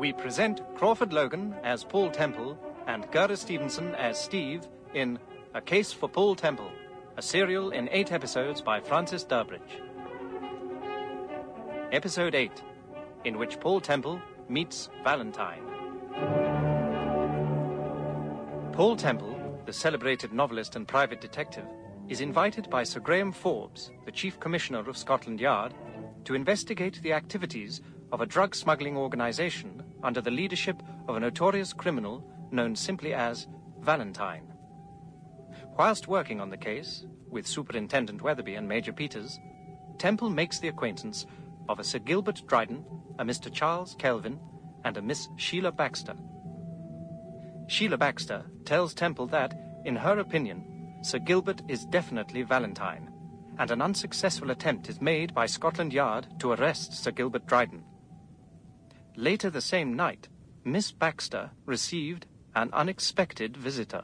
we present Crawford Logan as Paul Temple and Gerda Stevenson as Steve in A Case for Paul Temple, a serial in 8 episodes by Francis Durbridge. Episode 8, in which Paul Temple meets Valentine. Paul Temple, the celebrated novelist and private detective, is invited by Sir Graham Forbes, the Chief Commissioner of Scotland Yard, to investigate the activities of a drug smuggling organization under the leadership of a notorious criminal known simply as Valentine. Whilst working on the case, with Superintendent Weatherby and Major Peters, Temple makes the acquaintance of a Sir Gilbert Dryden, a Mr. Charles Kelvin, and a Miss Sheila Baxter. Sheila Baxter tells Temple that, in her opinion, Sir Gilbert is definitely Valentine, and an unsuccessful attempt is made by Scotland Yard to arrest Sir Gilbert Dryden. Later the same night, Miss Baxter received an unexpected visitor.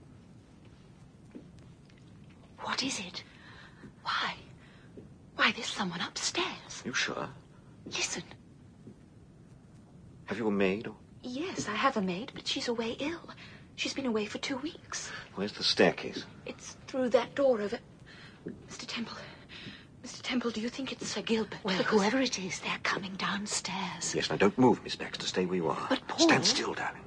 What is it? Why? Why, there's someone upstairs. You sure? Listen. Have you a maid? Or... Yes, I have a maid, but she's away ill. She's been away for 2 weeks. Where's the staircase? It's through that door over... Mr. Temple, do you think it's Sir Gilbert? Well, whoever it is, they're coming downstairs. Yes, now don't move, Miss Baxter. Stay where you are. But Paul... Stand still, darling.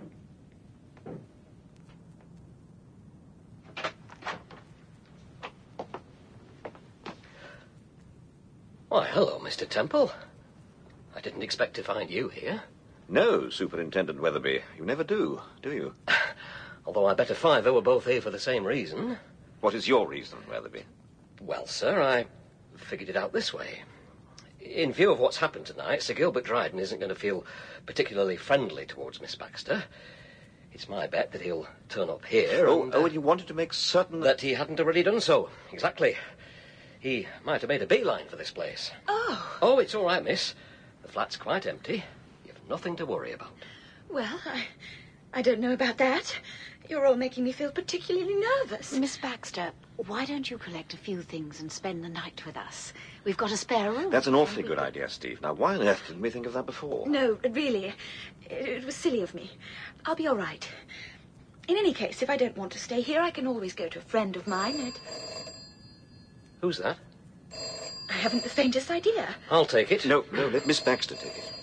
Why, hello, Mr. Temple. I didn't expect to find you here. No, Superintendent Weatherby. You never do you? Although I bet a fiver we're both here for the same reason. What is your reason, Weatherby? Well, sir, I figured it out this way. In view of what's happened tonight, Sir Gilbert Dryden isn't going to feel particularly friendly towards Miss Baxter. It's my bet that he'll turn up here and you wanted to make certain that he hadn't already done so. Exactly. He might have made a beeline for this place. Oh. Oh, it's all right, miss. The flat's quite empty. You've nothing to worry about. Well, I don't know about that. You're all making me feel particularly nervous. Miss Baxter, why don't you collect a few things and spend the night with us? We've got a spare room. That's an awfully good idea, Steve. Now, why on earth didn't we think of that before? No, really. It was silly of me. I'll be all right. In any case, if I don't want to stay here, I can always go to a friend of mine. Who's that? I haven't the faintest idea. I'll take it. No, let Miss Baxter take it.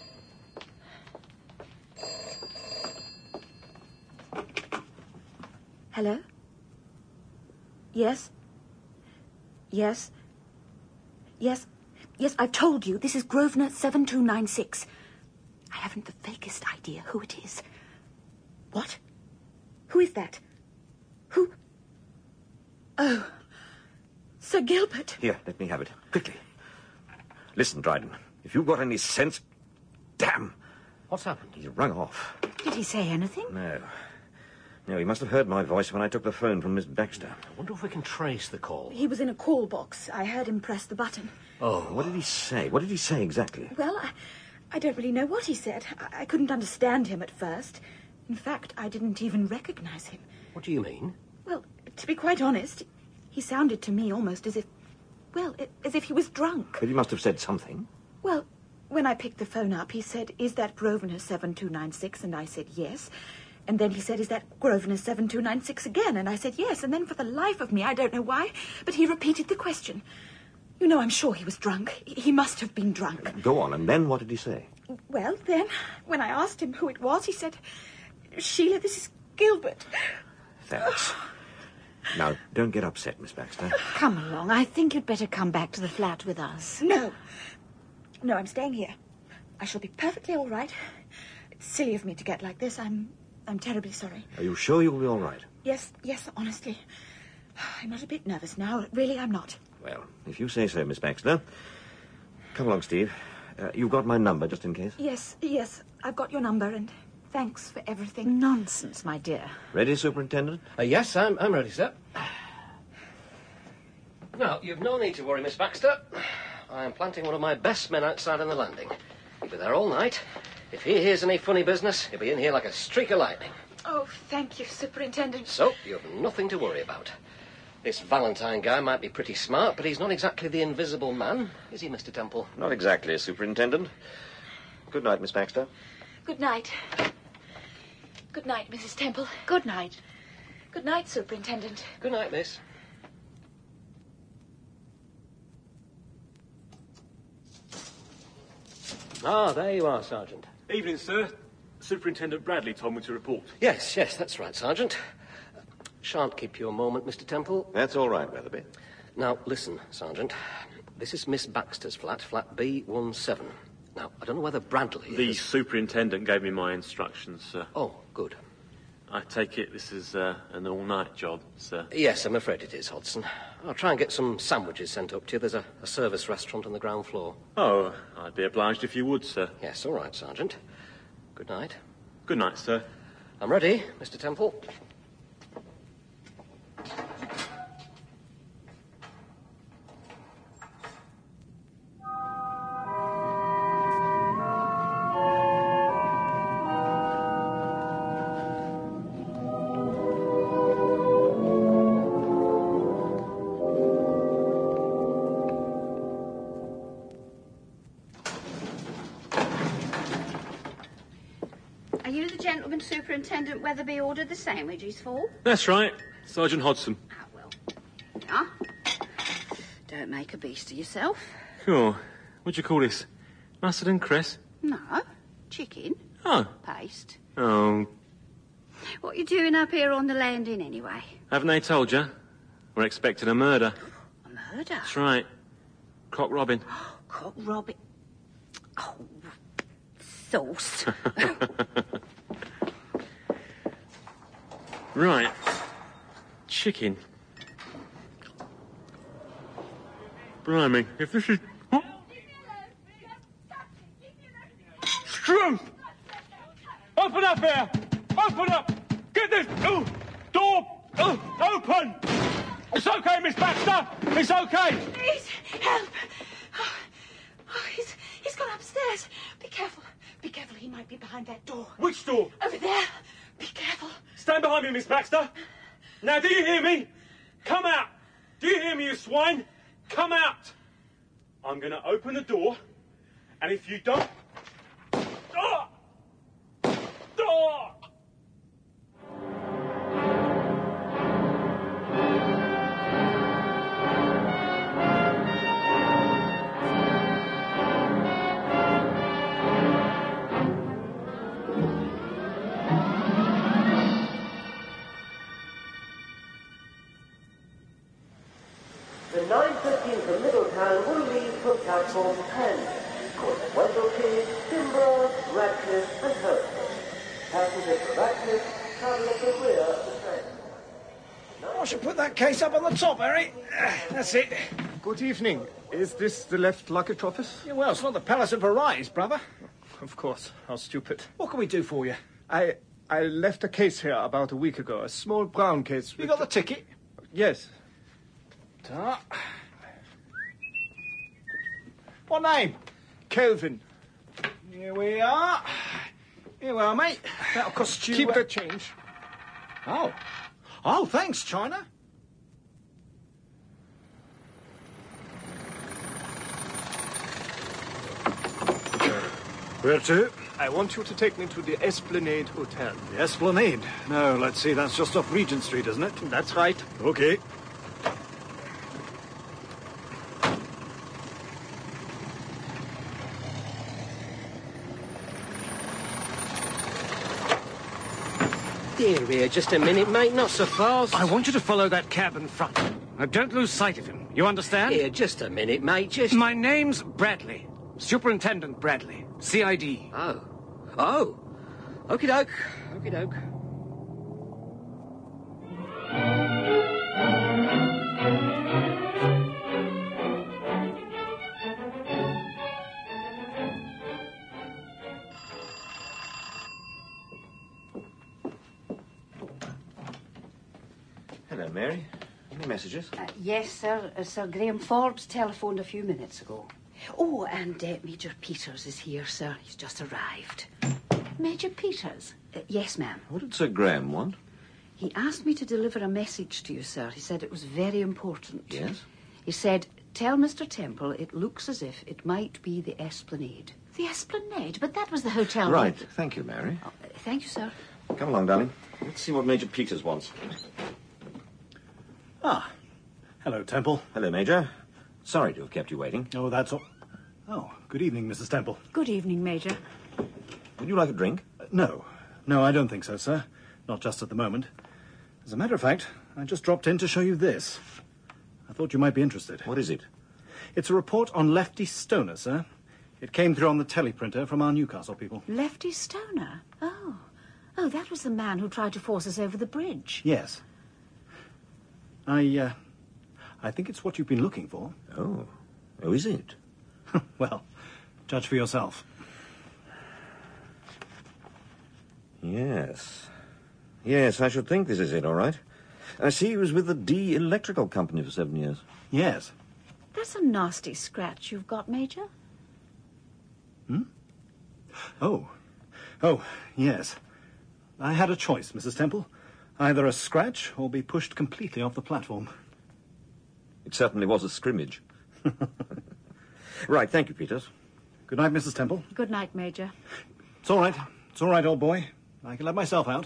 Hello? Yes? Yes? Yes? Yes, I've told you. This is Grosvenor 7296. I haven't the fakest idea who it is. What? Who is that? Who? Oh, Sir Gilbert. Here, let me have it. Quickly. Listen, Dryden, if you've got any sense... Damn! What's happened? He's rung off. Did he say anything? No, he must have heard my voice when I took the phone from Miss Baxter. I wonder if we can trace the call. He was in a call box. I heard him press the button. Oh. What did he say? What did he say exactly? Well, I don't really know what he said. I couldn't understand him at first. In fact, I didn't even recognize him. What do you mean? Well, to be quite honest, he sounded to me almost as if... Well, as if he was drunk. But he must have said something. Well, when I picked the phone up, he said, "Is that Grosvenor 7296? And I said, yes. And then he said, "Is that Grosvenor 7296 again?" And I said, yes. And then for the life of me, I don't know why, but he repeated the question. You know, I'm sure he was drunk. He must have been drunk. Go on, and then what did he say? Well, then, when I asked him who it was, he said, "Sheila, this is Gilbert." Thanks. Now, don't get upset, Miss Baxter. Come along. I think you'd better come back to the flat with us. No, I'm staying here. I shall be perfectly all right. It's silly of me to get like this. I'm terribly sorry. Are you sure you'll be all right? Yes, honestly. I'm not a bit nervous now. Really, I'm not. Well, if you say so, Miss Baxter. Come along, Steve. You've got my number, just in case. Yes. I've got your number, and thanks for everything. Nonsense, my dear. Ready, Superintendent? Yes, I'm ready, sir. Now, you've no need to worry, Miss Baxter. I'm planting one of my best men outside on the landing. He'll be there all night. If he hears any funny business, he'll be in here like a streak of lightning. Oh, thank you, Superintendent. So, you have nothing to worry about. This Valentine guy might be pretty smart, but he's not exactly the invisible man, is he, Mr. Temple? Not exactly, Superintendent. Good night, Miss Baxter. Good night. Good night, Mrs. Temple. Good night. Good night, Superintendent. Good night, miss. Ah, there you are, Sergeant. Evening, sir. Superintendent Bradley told me to report. Yes, that's right, Sergeant. Shan't keep you a moment, Mr. Temple. That's all right, Weatherby. Now, listen, Sergeant. This is Miss Baxter's flat, flat B17. Now, I don't know whether Bradley The has... superintendent gave me my instructions, sir. Oh, good. I take it this is an all-night job, sir. Yes, I'm afraid it is, Hodgson. I'll try and get some sandwiches sent up to you. There's a service restaurant on the ground floor. Oh, I'd be obliged if you would, sir. Yes, all right, Sergeant. Good night. Good night, sir. I'm ready, Mr. Temple. Are you the gentleman Superintendent Weatherby ordered the sandwiches for? That's right. Sergeant Hodgson. Ah, well. Yeah. Don't make a beast of yourself. Sure. What'd you call this? Mustard and cress? No. Chicken. Oh. Paste. Oh. What you doing up here on the landing anyway? Haven't they told you? We're expecting a murder. A murder? That's right. Cock robbing. Cock robbing. Oh, sauce. Right. Chicken. Blimey, if this is... What? Strength! Open up here! Open up! Get this door open! It's okay, Miss Baxter! It's okay! Please, help! Oh, he's gone upstairs. Be careful. Be careful. He might be behind that door. Which door? Over there. Be careful. Stand behind me, Miss Baxter. Now, do you hear me? Come out. Do you hear me, you swine? Come out. I'm going to open the door, and if you don't... Door! The 9:15 from Middletown will leave from platform 10. Cause Wendell, Timber, Radcliffe and Hertford. Passengers for Radcliffe travel at the rear of the train. I should put that case up on the top, Harry. That's it. Good evening. Is this the left luggage office? Yeah, well, it's not the Palace of Varieties, brother. Of course. How stupid. What can we do for you? I left a case here about a week ago. A small brown case. You got the ticket? Yes. What name? Kelvin. Here we are. Here we are, mate. That'll cost you... Keep the change. Oh. Oh, thanks, China. Where to? I want you to take me to the Esplanade Hotel. The Esplanade? No, let's see, that's just off Regent Street, isn't it? That's right. Okay. Dear, just a minute, mate. Not so fast. I want you to follow that cab in front. Now, don't lose sight of him. You understand? Here, just a minute, mate. My name's Bradley. Superintendent Bradley. CID. Oh. Okie doke. Okie doke. Hello, Mary. Any messages? Yes, sir. Sir Graham Forbes telephoned a few minutes ago. Oh, and Major Peters is here, sir. He's just arrived. Major Peters? Yes, ma'am. What did Sir Graham want? He asked me to deliver a message to you, sir. He said it was very important. Yes? He said, tell Mr. Temple it looks as if it might be the Esplanade. The Esplanade? But that was the hotel. Right. Thank you, Mary. Oh, thank you, sir. Come along, darling. Let's see what Major Peters wants. Ah. Hello, Temple. Hello, Major. Sorry to have kept you waiting. Oh, that's all. Oh, good evening, Mrs. Temple. Good evening, Major. Would you like a drink? No. No, I don't think so, sir. Not just at the moment. As a matter of fact, I just dropped in to show you this. I thought you might be interested. What is it? It's a report on Lefty Stoner, sir. It came through on the teleprinter from our Newcastle people. Lefty Stoner? Oh. Oh, that was the man who tried to force us over the bridge. Yes. I think it's what you've been looking for. Oh. Oh, is it? Well, judge for yourself. Yes. Yes, I should think this is it, all right. I see he was with the D Electrical Company for 7 years. Yes. That's a nasty scratch you've got, Major. Hmm? Oh, yes. I had a choice, Mrs. Temple. Either a scratch or be pushed completely off the platform. It certainly was a scrimmage. Right, thank you, Peters. Good night, Mrs. Temple. Good night, Major. It's all right. It's all right, old boy. I can let myself out.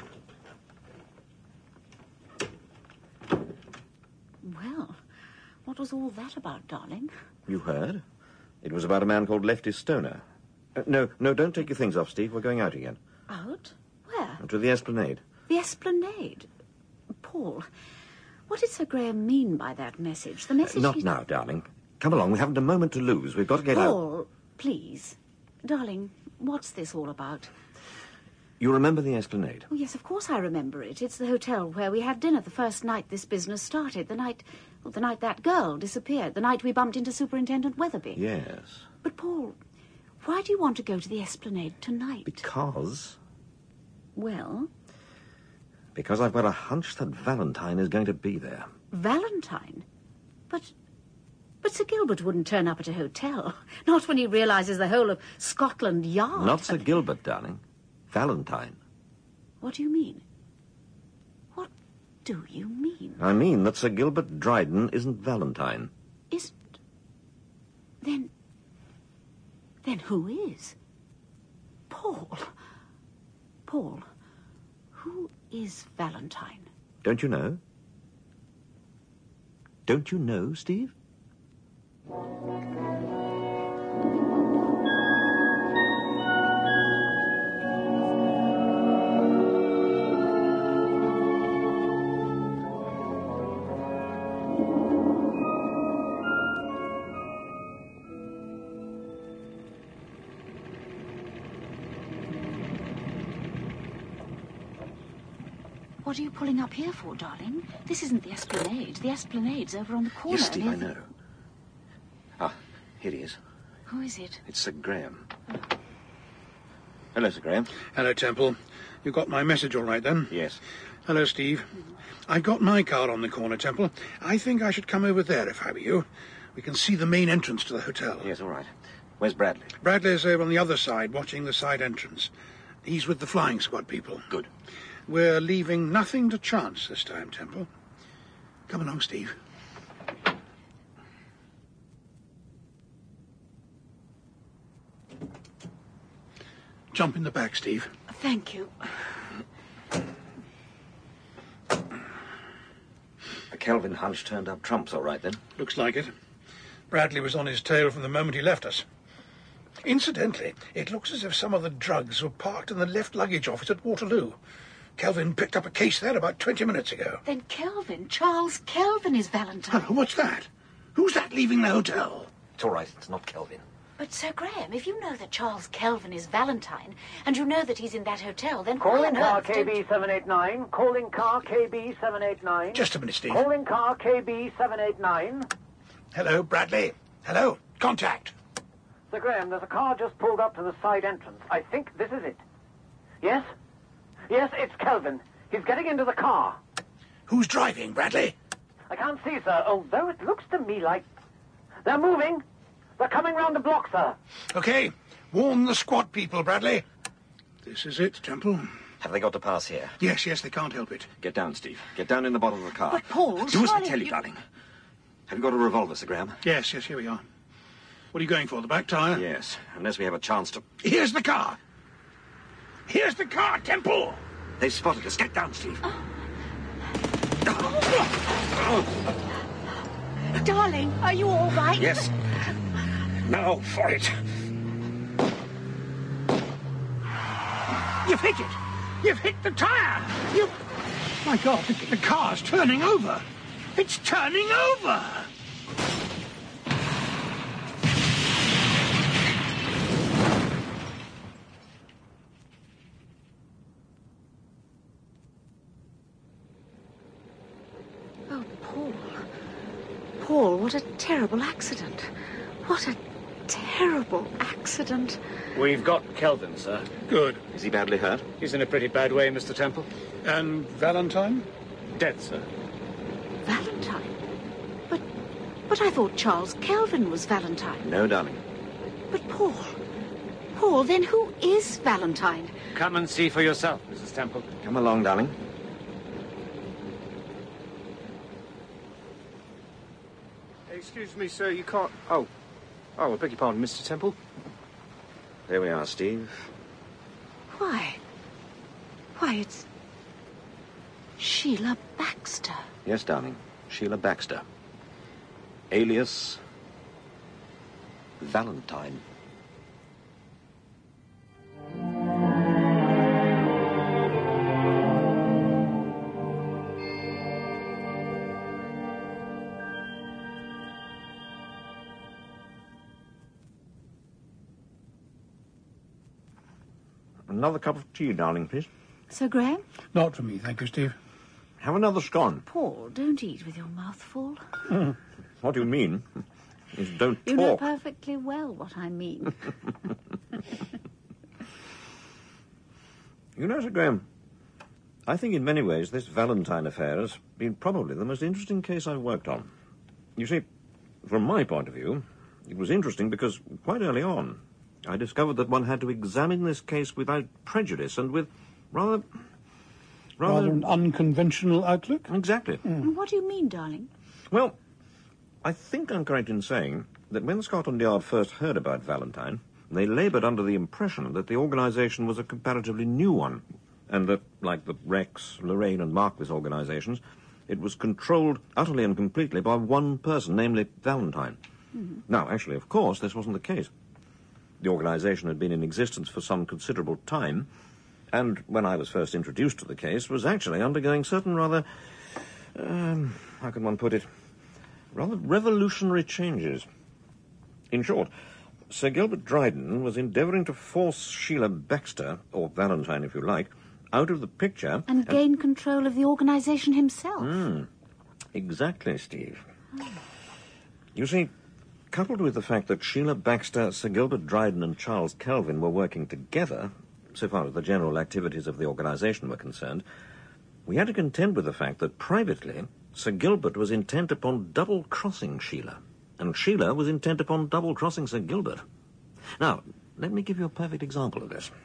Well, what was all that about, darling? You heard? It was about a man called Lefty Stoner. No, don't take your things off, Steve. We're going out again. Out? Where? To the Esplanade. The Esplanade? Paul, what did Sir Graham mean by that message? The message Not now, darling. Come along. We haven't a moment to lose. We've got to get out. Paul, please. Darling, what's this all about? You remember the Esplanade? Oh, yes, of course I remember it. It's the hotel where we had dinner the first night this business started. The night that girl disappeared. The night we bumped into Superintendent Weatherby. Yes. But, Paul, why do you want to go to the Esplanade tonight? Because Well? Because I've got a hunch that Valentine is going to be there. Valentine? But Sir Gilbert wouldn't turn up at a hotel. Not when he realises the whole of Scotland Yard. Not Sir Gilbert, darling. Valentine. What do you mean? What do you mean? I mean that Sir Gilbert Dryden isn't Valentine. Isn't? Then who is? Paul, who is Valentine? Don't you know? Don't you know, Steve? What are you pulling up here for, darling? This isn't the Esplanade. The Esplanade's over on the corner. Yes, Steve, I know. Ah, here he is. Who is it? It's Sir Graham. Hello, Sir Graham. Hello, Temple. You got my message all right, then? Yes. Hello, Steve. I've got my car on the corner, Temple. I think I should come over there if I were you. We can see the main entrance to the hotel. Yes, all right. Where's Bradley? Bradley's over on the other side, watching the side entrance. He's with the flying squad people. Good. We're leaving nothing to chance this time, Temple. Come along, Steve. Jump in the back, Steve. Thank you. The Kelvin hunch turned up trumps, all right, then? Looks like it. Bradley was on his tail from the moment he left us. Incidentally, it looks as if some of the drugs were parked in the left luggage office at Waterloo. Kelvin picked up a case there about 20 minutes ago. Then Charles Kelvin is Valentine. Oh, what's that? Who's that leaving the hotel? It's all right, it's not Kelvin. But, Sir Graham, if you know that Charles Kelvin is Valentine, and you know that he's in that hotel, then Calling why on car earth don't- KB789. Calling car KB789. Just a minute, Steve. Calling car KB789. Hello, Bradley. Hello. Contact. Sir Graham, there's a car just pulled up to the side entrance. I think this is it. Yes? Yes, it's Kelvin. He's getting into the car. Who's driving, Bradley? I can't see, sir, although it looks to me like... They're moving. They're coming round the block, sir. Okay. Warn the squad people, Bradley. This is it, Temple. Have they got to pass here? Yes, they can't help it. Get down, Steve. Get down in the bottom of the car. But, Paul, Do as I surely tell you, darling. Have you got a revolver, Sir Graham? Yes, here we are. What are you going for, the back tyre? Yes, unless we have a chance to... Here's the car! Here's the car, Temple! They've spotted us. Get down, Steve. Darling, are you all right? Yes. Now for it. You've hit it! You've hit the tyre! You... My God, the car's turning over! It's turning over! Oh, Paul. Paul, what a terrible accident. What a terrible accident. We've got Kelvin, sir. Good. Is he badly hurt? He's in a pretty bad way, Mr. Temple. And Valentine? Dead, sir. Valentine? But I thought Charles Kelvin was Valentine. No, darling. But Paul... Paul, then who is Valentine? Come and see for yourself, Mrs. Temple. Come along, darling. Excuse me, sir, you can't... Oh, I beg your pardon, Mr. Temple. There we are, Steve. Why, it's... Sheila Baxter. Yes, darling. Sheila Baxter. Alias... Valentine. Another cup of tea, darling, please. Sir Graham? Not for me, thank you, Steve. Have another scone. Paul, don't eat with your mouth full. What do you mean? Is don't You know talk. perfectly well what I mean. You know, Sir Graham, I think in many ways this Valentine affair has been probably the most interesting case I've worked on. You see, from my point of view, it was interesting because quite early on I discovered that one had to examine this case without prejudice and with rather an unconventional outlook? Exactly. And what do you mean, darling? Well, I think I'm correct in saying that when Scotland Yard first heard about Valentine, they laboured under the impression that the organisation was a comparatively new one, and that, like the Rex, Lorraine and Marquis organisations, it was controlled utterly and completely by one person, namely Valentine. Mm-hmm. Now, actually, of course, this wasn't the case. The organisation had been in existence for some considerable time, and when I was first introduced to the case, was actually undergoing certain rather, how can one put it, rather revolutionary changes. In short, Sir Gilbert Dryden was endeavouring to force Sheila Baxter, or Valentine if you like, out of the picture... And gain control of the organisation himself. Exactly, Steve. You see, coupled with the fact that Sheila Baxter, Sir Gilbert Dryden and Charles Kelvin were working together, so far as the general activities of the organisation were concerned, we had to contend with the fact that privately Sir Gilbert was intent upon double-crossing Sheila, and Sheila was intent upon double-crossing Sir Gilbert. Now, let me give you a perfect example of this.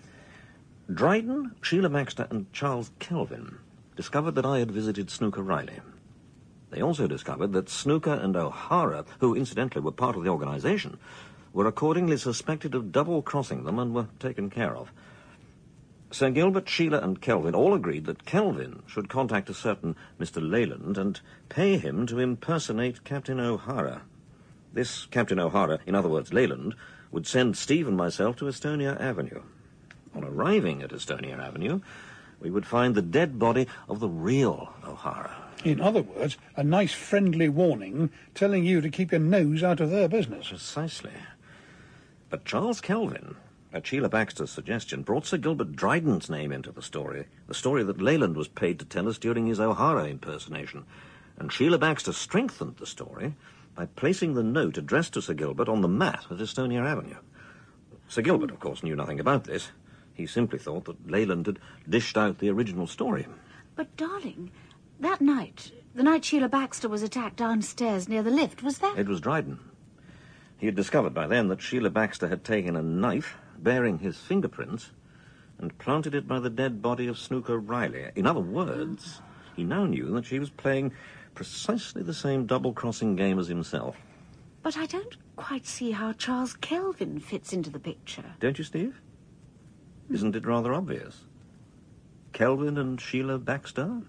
Dryden, Sheila Baxter and Charles Kelvin discovered that I had visited Snooker Riley. They also discovered that Snooker and O'Hara, who incidentally were part of the organisation, were accordingly suspected of double-crossing them and were taken care of. Sir Gilbert, Sheila and Kelvin all agreed that Kelvin should contact a certain Mr. Leyland and pay him to impersonate Captain O'Hara. This Captain O'Hara, in other words Leyland, would send Steve and myself to Estonia Avenue. On arriving at Estonia Avenue, we would find the dead body of the real O'Hara. In other words, a nice friendly warning telling you to keep your nose out of their business. Precisely. But Charles Kelvin, at Sheila Baxter's suggestion, brought Sir Gilbert Dryden's name into the story that Leyland was paid to tell us during his O'Hara impersonation. And Sheila Baxter strengthened the story by placing the note addressed to Sir Gilbert on the mat at Estonia Avenue. Sir Gilbert, of course, knew nothing about this. He simply thought that Leyland had dished out the original story. But, darling, that night, the night Sheila Baxter was attacked downstairs near the lift, was that? It was Dryden. He had discovered by then that Sheila Baxter had taken a knife bearing his fingerprints and planted it by the dead body of Snooker Riley. In other words, he now knew that she was playing precisely the same double-crossing game as himself. But I don't quite see how Charles Kelvin fits into the picture. Don't you, Steve? Isn't it rather obvious? Kelvin and Sheila Baxter?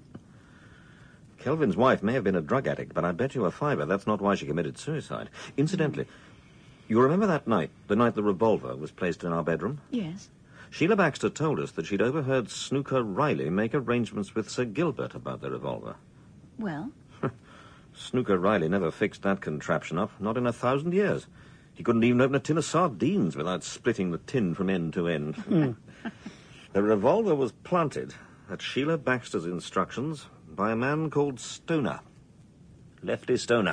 Kelvin's wife may have been a drug addict, but I bet you a fiver that's not why she committed suicide. Incidentally, you remember that night, the night the revolver was placed in our bedroom? Yes. Sheila Baxter told us that she'd overheard Snooker Riley make arrangements with Sir Gilbert about the revolver. Well? Snooker Riley never fixed that contraption up, not in 1,000 years. He couldn't even open a tin of sardines without splitting the tin from end to end. The revolver was planted, at Sheila Baxter's instructions, by a man called Stoner. Lefty Stoner.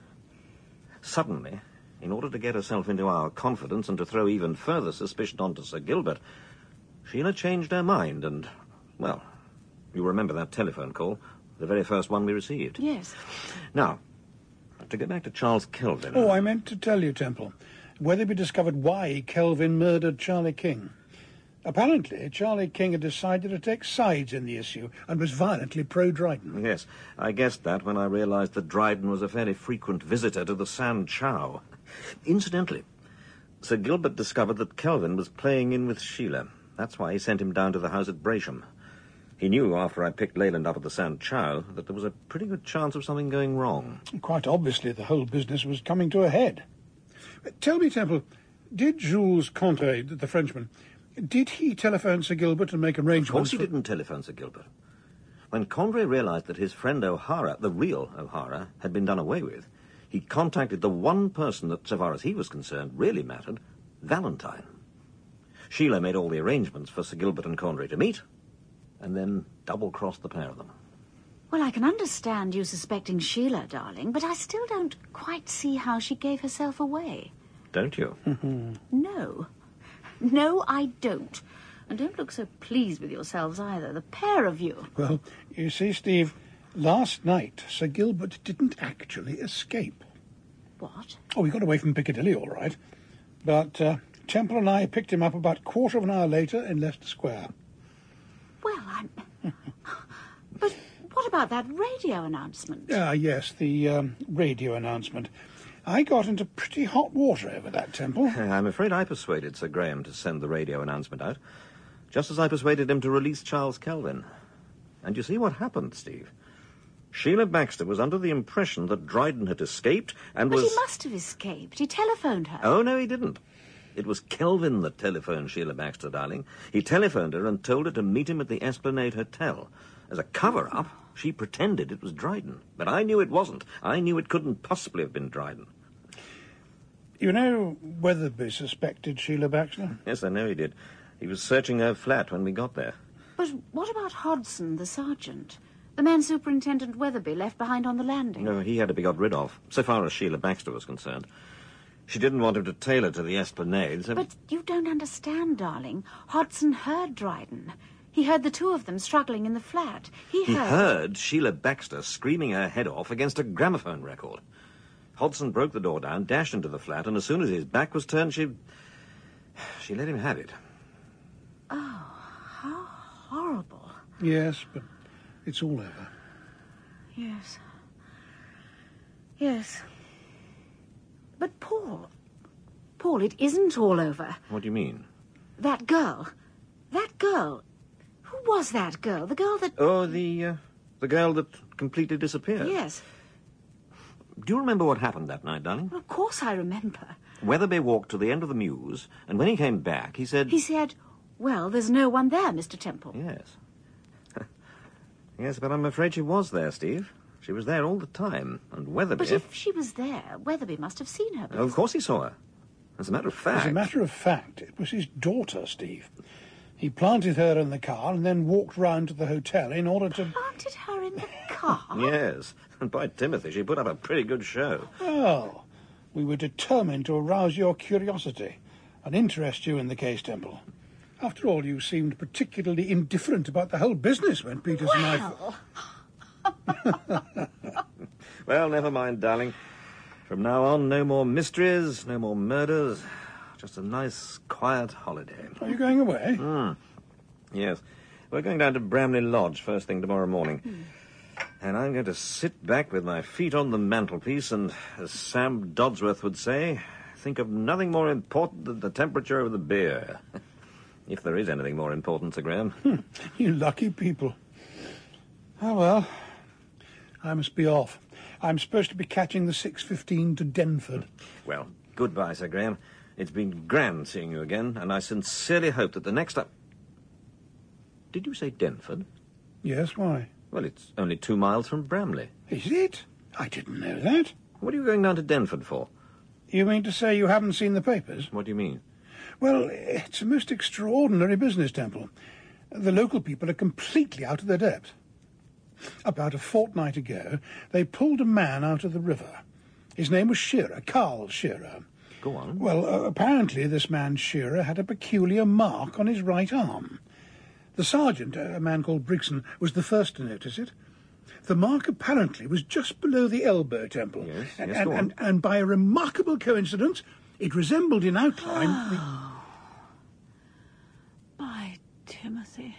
Suddenly, in order to get herself into our confidence and to throw even further suspicion onto Sir Gilbert, Sheila changed her mind and, well, you remember that telephone call, the very first one we received. Yes. Now, to get back to Charles Kelvin... Oh, I meant to tell you, Temple. Weatherby discovered why Kelvin murdered Charlie King. Apparently, Charlie King had decided to take sides in the issue and was violently pro-Dryden. Yes, I guessed that when I realised that Dryden was a fairly frequent visitor to the Sand Chow. Incidentally, Sir Gilbert discovered that Kelvin was playing in with Sheila. That's why he sent him down to the house at Brasham. He knew after I picked Leyland up at the Sand Chow that there was a pretty good chance of something going wrong. Quite obviously, the whole business was coming to a head. Tell me, Temple, did Jules Conte, the Frenchman, did he telephone Sir Gilbert and make arrangements? Of course he didn't telephone Sir Gilbert. When Conway realised that his friend O'Hara, the real O'Hara, had been done away with, he contacted the one person that, so far as he was concerned, really mattered, Valentine. Sheila made all the arrangements for Sir Gilbert and Conway to meet, and then double-crossed the pair of them. Well, I can understand you suspecting Sheila, darling, but I still don't quite see how she gave herself away. Don't you? No. No, I don't. And don't look so pleased with yourselves either, the pair of you. Well, you see, Steve, last night Sir Gilbert didn't actually escape. What? Oh, he got away from Piccadilly, all right. But Temple and I picked him up about a quarter of an hour later in Leicester Square. Well, But what about that radio announcement? Yes, the radio announcement. I got into pretty hot water over that, Temple. I'm afraid I persuaded Sir Graham to send the radio announcement out, just as I persuaded him to release Charles Kelvin. And you see what happened, Steve. Sheila Baxter was under the impression that Dryden had escaped and But he must have escaped. He telephoned her. Oh, no, he didn't. It was Kelvin that telephoned Sheila Baxter, darling. He telephoned her and told her to meet him at the Esplanade Hotel. As a cover-up, she pretended it was Dryden. But I knew it wasn't. I knew it couldn't possibly have been Dryden. You know Weatherby suspected Sheila Baxter? Yes, I know he did. He was searching her flat when we got there. But what about Hodson, the sergeant? The man Superintendent Weatherby left behind on the landing? No, he had to be got rid of, so far as Sheila Baxter was concerned. She didn't want him to tail her to the Esplanade, so... But you don't understand, darling. Hodson heard Dryden. He heard the two of them struggling in the flat. He heard Sheila Baxter screaming her head off against a gramophone record. Hodson broke the door down, dashed into the flat, and as soon as his back was turned, she let him have it. Oh, how horrible. Yes, but it's all over. Yes. Yes. But Paul, it isn't all over. What do you mean? That girl. Who was that girl? The girl that... Oh, the girl that completely disappeared. Yes. Do you remember what happened that night, darling? Well, of course I remember. Weatherby walked to the end of the mews, and when he came back, he said... He said, well, there's no one there, Mr. Temple. Yes. Yes, but I'm afraid she was there, Steve. She was there all the time, and Weatherby... But if she was there, Weatherby must have seen her. Of course he saw her. As a matter of fact... As a matter of fact, it was his daughter, Steve. He planted her in the car and then walked round to the hotel in order to... Planted her in the car? Yes, and by Timothy, she put up a pretty good show. Well, we were determined to arouse your curiosity and interest you in the case, Temple. After all, you seemed particularly indifferent about the whole business when Peters and I... Well, never mind, darling. From now on, no more mysteries, no more murders. Just a nice, quiet holiday. Are you going away? Yes. We're going down to Bramley Lodge first thing tomorrow morning. And I'm going to sit back with my feet on the mantelpiece and, as Sam Dodsworth would say, think of nothing more important than the temperature of the beer. If there is anything more important, Sir Graham. You lucky people. Oh, well, I must be off. I'm supposed to be catching the 6:15 to Denford. Well, goodbye, Sir Graham. It's been grand seeing you again, and I sincerely hope that the next time... Did you say Denford? Yes, why? Well, it's only 2 miles from Bramley. Is it? I didn't know that. What are you going down to Denford for? You mean to say you haven't seen the papers? What do you mean? Well, it's a most extraordinary business, Temple. The local people are completely out of their depth. About a fortnight ago, they pulled a man out of the river. His name was Shearer, Carl Shearer. Go on. Well, apparently this man Shearer had a peculiar mark on his right arm. The sergeant, a man called Brigson, was the first to notice it. The mark apparently was just below the elbow, Temple. Yes, go on. And by a remarkable coincidence, it resembled in outline By Timothy.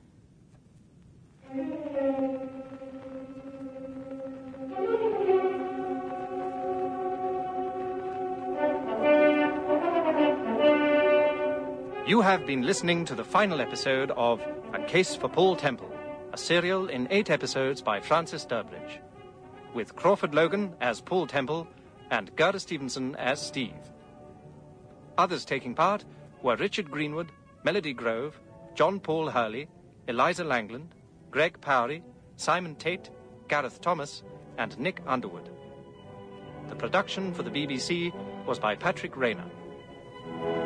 You have been listening to the final episode of A Case for Paul Temple, a serial in 8 episodes by Francis Durbridge, with Crawford Logan as Paul Temple and Gerda Stevenson as Steve. Others taking part were Richard Greenwood, Melody Grove, John Paul Hurley, Eliza Langland, Greg Powery, Simon Tate, Gareth Thomas, and Nick Underwood. The production for the BBC was by Patrick Rayner.